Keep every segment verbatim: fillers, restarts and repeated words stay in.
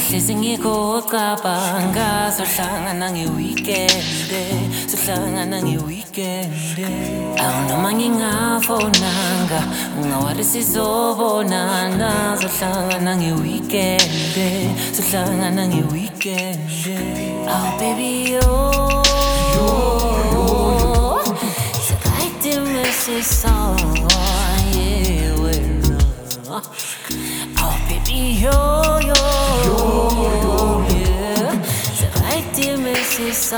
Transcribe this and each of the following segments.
Ngihlezi ngikucabanga sohlangana ngeweekend sohlangana ngeweekend awunoma ngingafonanga ungawari sizobonana sohlangana ngeweekend sohlangana ngeweekend oh baby yo c'est ça, yeah, well, oh baby, yo, yo, yo, yeah, c'est vrai que tu me sais ça,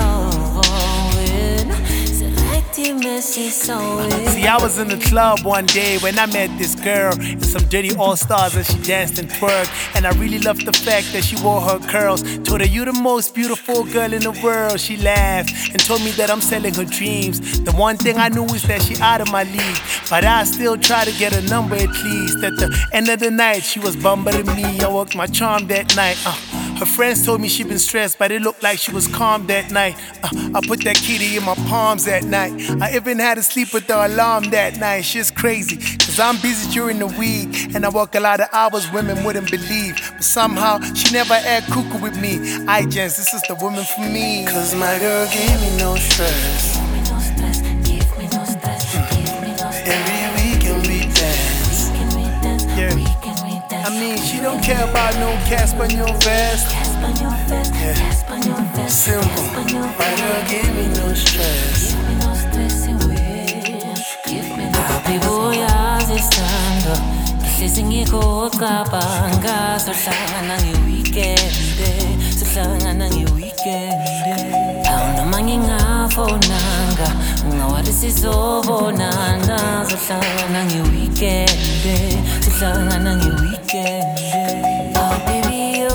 c'est vrai que tu me sais ça. See, I was in the club one day when I met this girl and some dirty all-stars and she danced and twerked, and I really loved the fact that she wore her curls. Told her, you the most beautiful girl in the world. She laughed and told me that I'm selling her dreams. The one thing I knew is that she out of my league, but I still try to get a number at least. At the end of the night, she was bumbling me. I worked my charm that night. Uh. Her friends told me she been stressed, but it looked like she was calm that night. Uh, I put that kitty in my palms that night. I even had to sleep with the alarm that night. Shit's crazy, cause I'm busy during the week, and I work a lot of hours women wouldn't believe. But somehow, she never act cuckoo with me. I just, this is the woman for me. Cause my girl gave me no stress. Give me no stress, give me no stress, give me no stress. Every weekend we dance. Weekend we dance, Yeah. weekend we dance. I mean, she don't care about no Caspanol vest. Caspanol vest, Yeah. Caspanol vest, Simple. Caspanol My girl gave me no stress. Give me no stress and wait. Give me no stress. Baby, uyazisanda. Ngihlezi ngikucabanga sohlangana ngeweekend, sohlangana ngeweekend. Awunoma ngingafonanga ungawari sizobonana sohlangana ngeweekend, sohlangana ngeweekend. Oh baby yo,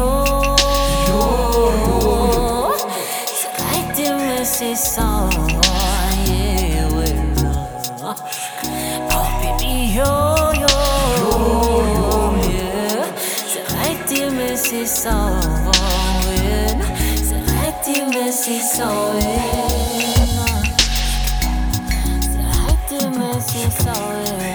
c'est vrai que tu me sais ça, yeah well. Oh baby yo yo, yeah, c'est vrai que tu me sais ça, yeah. C'est vrai que tu me sais ça, yeah. C'est vrai que tu me sais ça, yeah.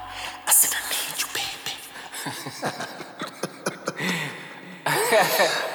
I said I need you, baby.